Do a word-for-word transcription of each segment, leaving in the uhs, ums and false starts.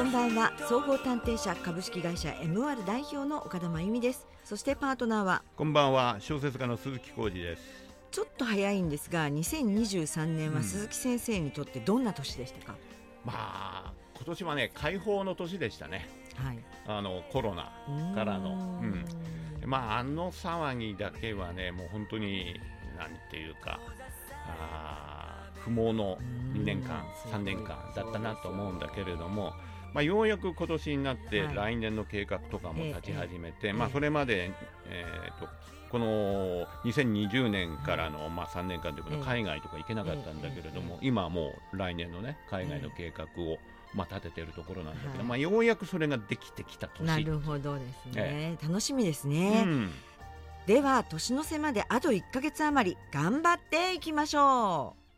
んばんは。総合探偵社株式会社 エムアール 代表の岡田真由美です。そしてパートナーはこんばんは、小説家の鈴木浩二です。 ちょっと早いんですがにせんにじゅうさんねんは鈴木先生にとってどんな年でしたか？ うん、まあ今年はね解放の年でしたね、 はい、 あのコロナからの、うん、まああの騒ぎだけはねもう本当になんていうかあ不毛のにねんかんさんねんかんだったなと思うんだけれども、まあ、ようやく今年になって来年の計画とかも立ち始めて、はい、まあ、それまで、えー、とこのにせんにじゅうねんからの、まあ、さんねんかんということで海外とか行けなかったんだけれども、今はもう来年の、ね、海外の計画を、まあ、立てているところなんだけど、はいまあ、ようやくそれができてきた年。 なるほどですね、えー、楽しみですね、うん、では年の瀬まであといっかげつ余り頑張っていきましょう。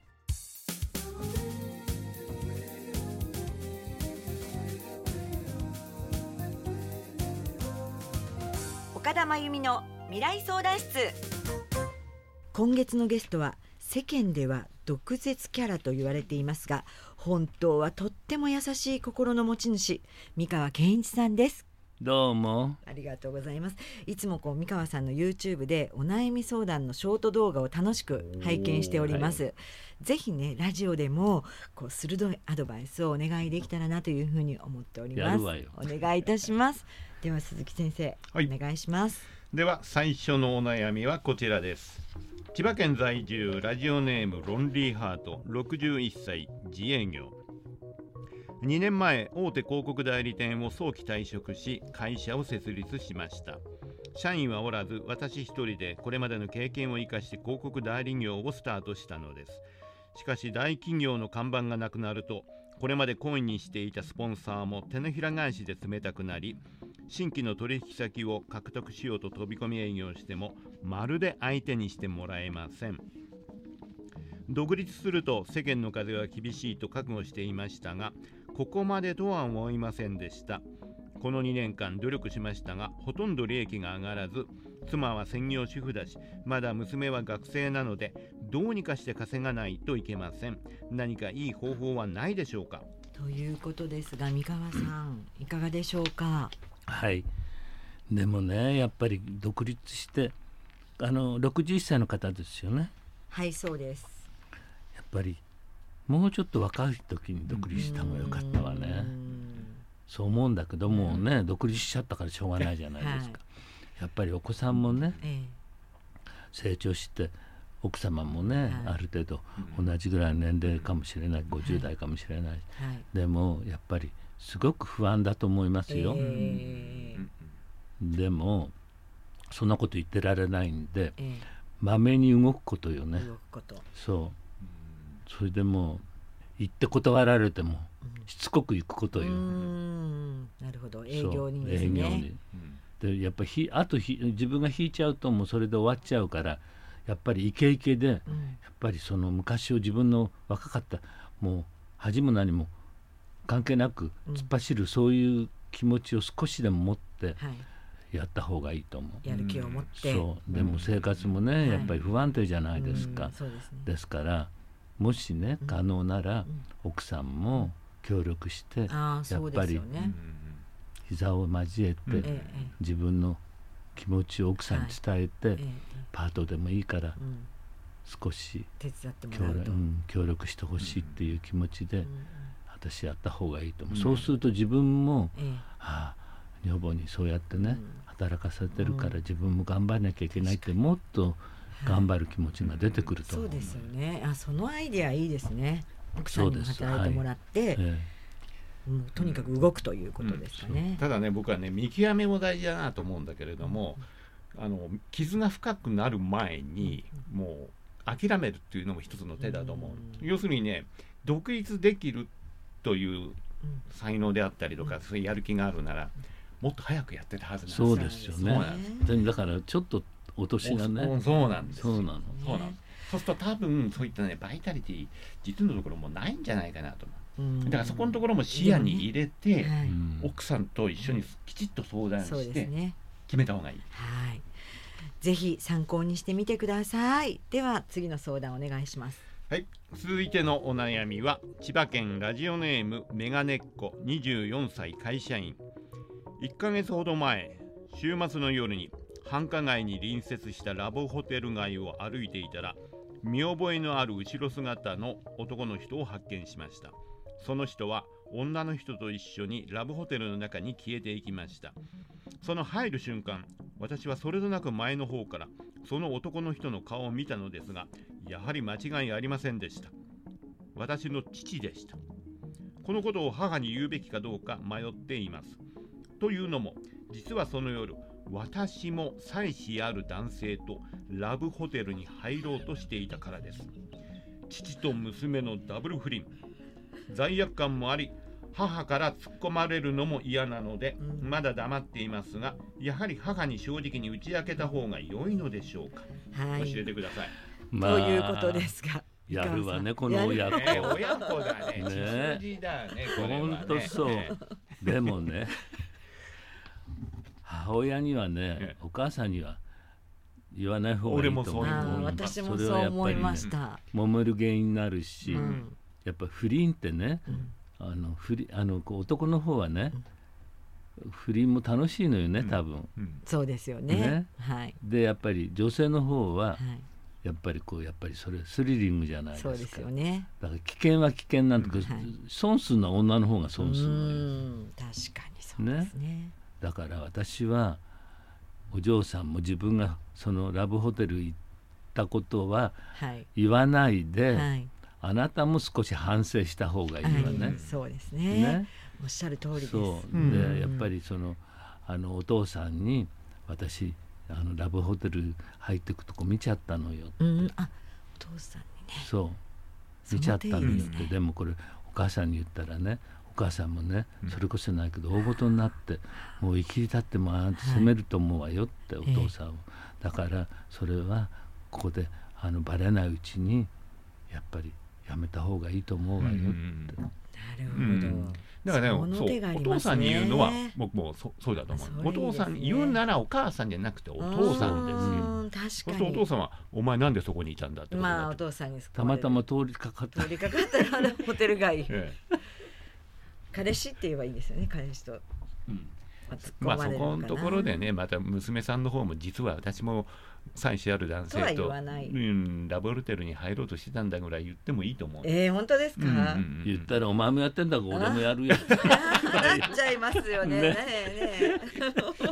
岡田真由美の未来相談室。今月のゲストは世間では毒舌キャラと言われていますが、本当はとっても優しい心の持ち主、三川健一さんです。 どうもありがとうございます。いつもこう三川さんの YouTube でお悩み相談のショート動画を楽しく拝見しております、はい、ぜひねラジオでもこう鋭いアドバイスをお願いできたらなというふうに思っております。 やるわよ。 お願いいたしますでは鈴木先生、はい、お願いします。 では最初のお悩みはこちらです。千葉県在住ラジオネームロンリーハート、ろくじゅういっさい、自営業。にねんまえ大手広告代理店を早期退職し会社を設立しました。社員はおらず私一人でこれまでの経験を生かして広告代理業をスタートしたのです。しかし大企業の看板がなくなるとこれまで懇意にしていたスポンサーも手のひら返しで冷たくなり、新規の取引先を獲得しようと飛び込み営業してもまるで相手にしてもらえません。独立すると世間の風は厳しいと覚悟していましたが、ここまでとは思いませんでした。このにねんかん努力しましたがほとんど利益が上がらず、妻は専業主婦だしまだ娘は学生なのでどうにかして稼がないといけません。何かいい方法はないでしょうか、 ということですが三川さんいかがでしょうか？ はい、でもねやっぱり独立してあのろくじゅっさいの方ですよね。 はいそうです。 やっぱりもうちょっと若い時に独立した方が良かったわね。そう思うんだけどもね、独立しちゃったからしょうがないじゃないですか、はい、やっぱりお子さんもね、ええ、成長して奥様もね、はい、ある程度同じぐらいの年齢かもしれない、ごじゅう代かもしれない、はい、でもやっぱりすごく不安だと思いますよ、えー、でもそんなこと言ってられないんで、えー、まめに動くことよね。 動くこと、 そう、それでも言って断られてもしつこく行くことよ。うーん、なるほど、営業にですね。営業に、 うん、でやっぱりひあとひ自分が引いちゃうともうそれで終わっちゃうから、やっぱりイケイケで、うん、やっぱりその昔を自分の若かったもう恥も何も関係なく突っ走る、うん、そういう気持ちを少しでも持ってやった方がいいと思う、 はい、やる気を持って、 そうでも生活もね、うん、やっぱり不安定じゃないですか、 うん、そうですね、 ですからもしね可能なら、うん、奥さんも協力して、うん、やっぱり膝を交えて、うん、自分の気持ちを奥さんに伝えて、はい、パートでもいいから、うん、少し手伝ってもらうと、 うん、協力してほしいっていう気持ちで、うん、私やった方がいいと思う、うん、そうすると自分も、うん、はあ、女房にそうやってね、うん、働かせてるから自分も頑張らなきゃいけないってもっと頑張る気持ちが出てくると思う、 はい、そうですよね。あ、そのアイデアいいですね。奥さんにも働いてもらって、はい、ええ、もうとにかく動くということですかね、 うんうん、ただね僕はね見極めも大事だなと思うんだけれども、うん、あの傷が深くなる前に、うん、もう諦めるっていうのも一つの手だと思う、うん、要するにね独立できるという才能であったりとか、うん、そういうやる気があるならもっと早くやってたはずなんです。 そうですよね。だからちょっとお年がね、 そうなんですよ。 そうなの。 そうなの。そうすると多分そういったねバイタリティ実のところもないんじゃないかなと思う。だからそこのところも視野に入れて、ね、はい、奥さんと一緒にきちっと相談して決めた方がいい。 はい。ぜひ参考にしてみてください。では次の相談お願いします。 はい、続いてのお悩みは千葉県ラジオネームメガネっ子にじゅうよんさい会社員。いっかげつほど前、週末の夜に繁華街に隣接したラブホテル街を歩いていたら、見覚えのある後ろ姿の男の人を発見しました。その人は女の人と一緒にラブホテルの中に消えていきました。その入る瞬間、私はそれとなく前の方からその男の人の顔を見たのですが、やはり間違いありませんでした。私の父でした。このことを母に言うべきかどうか迷っています。というのも、実はその夜、私も妻子ある男性とラブホテルに入ろうとしていたからです。父と娘のダブル不倫、罪悪感もあり、母から突っ込まれるのも嫌なので、うん、まだ黙っていますが、やはり母に正直に打ち明けた方が良いのでしょうか。はい、教えてください。 まあ、 ということですが、 やるわね、この親子。 ね、親子だね。血筋だね。 本当そう。でもね、母親にはね、お母さんには言わない方がいいと思う。 あ、私もそう思いました。 揉める原因になるし、うん、やっぱ不倫ってね、うん、あの不倫あの男の方はね、うん、不倫も楽しいのよね、多分。 うんうん、そうですよね。ね、はい。 でやっぱり女性の方は、はい、やっぱりこうやっぱりそれスリリングじゃないですか。 そうですよね。 だから危険は危険なんだけど、はい、損するのは女の方が損するのよ。 うん、確かにそうですね。ね、 だから私はお嬢さんも自分がそのラブホテル行ったことは言わないで、はい、あなたも少し反省した方がいいわね。はい、 そうですね。ね、おっしゃる通りです。 そう、うん、でやっぱりそのあのお父さんに私あのラブホテル入ってくとこ見ちゃったのよって、うん、あ、 お父さんにね、 そう見ちゃったのよって、ね、でもこれお母さんに言ったらね、お母さんもね、それこそないけど大ごとになって、うん、もう生きり立ってもあ責めると思うわよって、はい、お父さんを、えー、だからそれはここであのバレないうちにやっぱりやめた方がいいと思うわよって、うん、 なるほど、うん、 だからね、そう、お父さんに言うのは僕も そ, そうだと思う。お父さんに言うならお母さんじゃなくてお父さんですよ。確かに。お父さんはお前なんでそこにいたんだってことだと。 まあお父さんにたまたま通りかかった通りかかったらホテル街、ええ、彼氏って言えばいいですよね、彼氏と、うん、 まあそこのところでね、また娘さんの方も実は私も妻子ある男性 と, と、うん、ラブホテルに入ろうとしてたんだぐらい言ってもいいと思う。 えー、本当ですか、うんうんうん、 言ったらお前もやってんだから俺もやるよなっちゃいますよね。ねね確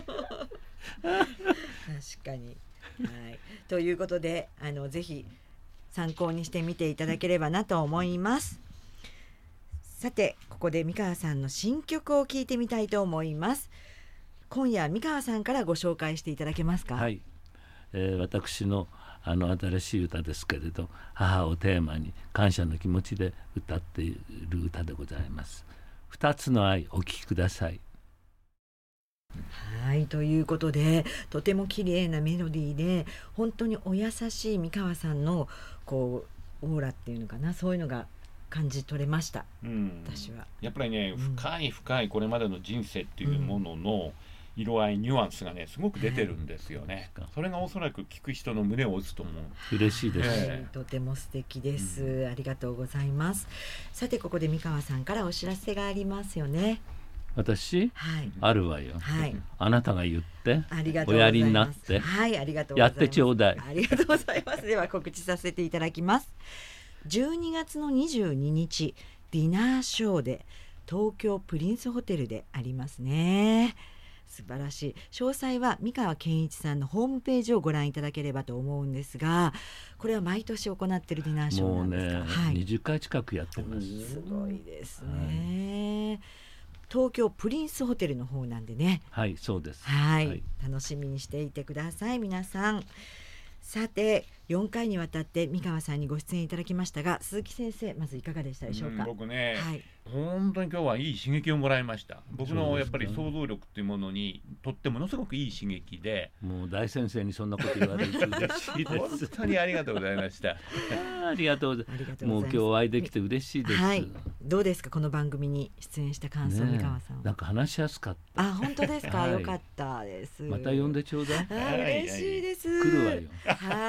かに、はい、ということであのぜひ参考にしてみていただければなと思います。さてここで三川さんの新曲を聴いてみたいと思います。今夜三川さんからご紹介していただけますか。 はい、えー、私のあの新しい歌ですけれど、母をテーマに感謝の気持ちで歌っている歌でございます。二つの愛、お聴きください。 はい、ということでとても綺麗なメロディーで本当にお優しい三川さんのこうオーラっていうのかな、そういうのが感じ取れました、うん、私はやっぱりね、うん、深い深いこれまでの人生っていうものの色合い、うん、ニュアンスがねすごく出てるんですよね、はい、それがおそらく聞く人の胸を打つと思う。 嬉しいです、 はい、とても素敵です、うん、ありがとうございます。さてここで三川さんからお知らせがありますよね。 私、はい、あるわよ、はい、あなたが言ってありがとうございます。おやりになって、はい、ありがとうございます。 やってちょうだい。 ありがとうございます。では告知させていただきます。じゅうにがつのにじゅうににちディナーショーで東京プリンスホテルでありますね。素晴らしい。詳細は三川健一さんのホームページをご覧いただければと思うんですが、これは毎年行っているディナーショーなんですか。 もうね、はい、にじゅっかい近くやってます。 すごいですね、はい、東京プリンスホテルの方なんでね。 はい、そうです。 はい、はい、楽しみにしていてください皆さん。さてよんかいにわたって三川さんにご出演いただきましたが、鈴木先生まずいかがでしたでしょうか。 うん、僕ね、はい、本当に今日はいい刺激をもらいました。僕のやっぱり想像力っていうものにとってものすごくいい刺激で、 もう大先生にそんなこと言われると嬉しいです本当にありがとうございましたありがとうございます。もう今日お会いできて嬉しいです、はい、 どうですかこの番組に出演した感想、ね、三川さん。 なんか話しやすかった。 あ、本当ですか、はい、よかったです。 また呼んでちょうだい。 あ、嬉しいです。 来るわよ。 はい、もう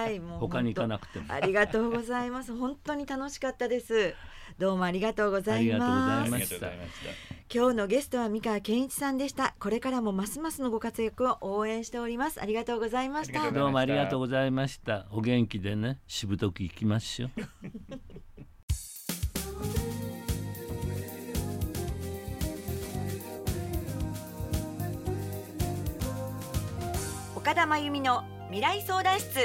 他に行かなくても。 ありがとうございます。本当に楽しかったです。どうもありがとうございます。 ありがとうございました。 今日のゲストは三川健一さんでした。これからもますますのご活躍を応援しております。ありがとうございました。 どうもありがとうございました。お元気でね、しぶとく行きましょう。 岡田真由美の未来相談室。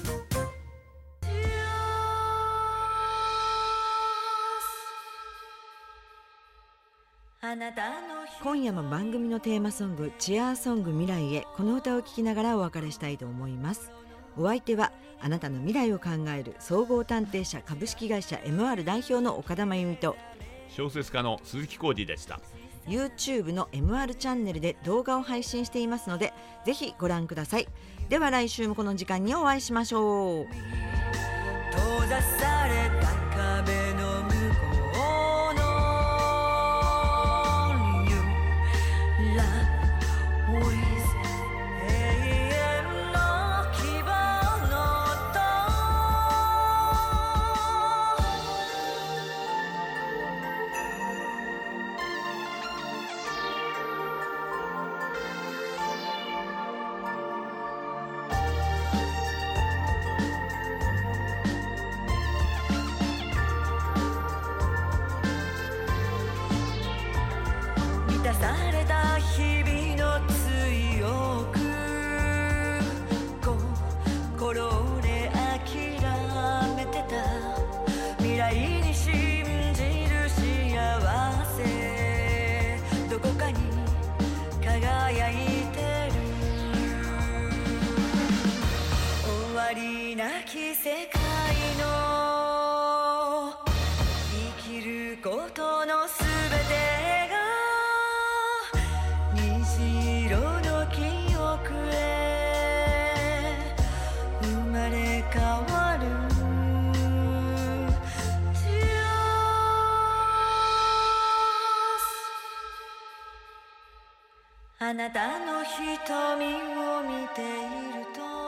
今夜も番組のテーマソングチアーソング未来へ、この歌を聴きながらお別れしたいと思います。お相手はあなたの未来を考える総合探偵社株式会社 エムアール 代表の岡田真由美と小説家の鈴木浩二でした。 YouTube の エムアール チャンネルで動画を配信していますので、ぜひご覧ください。では来週もこの時間にお会いしましょう。閉ざされた壁の向こうの Love with 永遠の希望の音。満たされた日々の強く心で諦めてた未来に信じる幸せ、どこかに輝いてる。終わりなき世界の生きることのすべてが虹色の記憶へ生まれ変わる。あなたの瞳を見ていると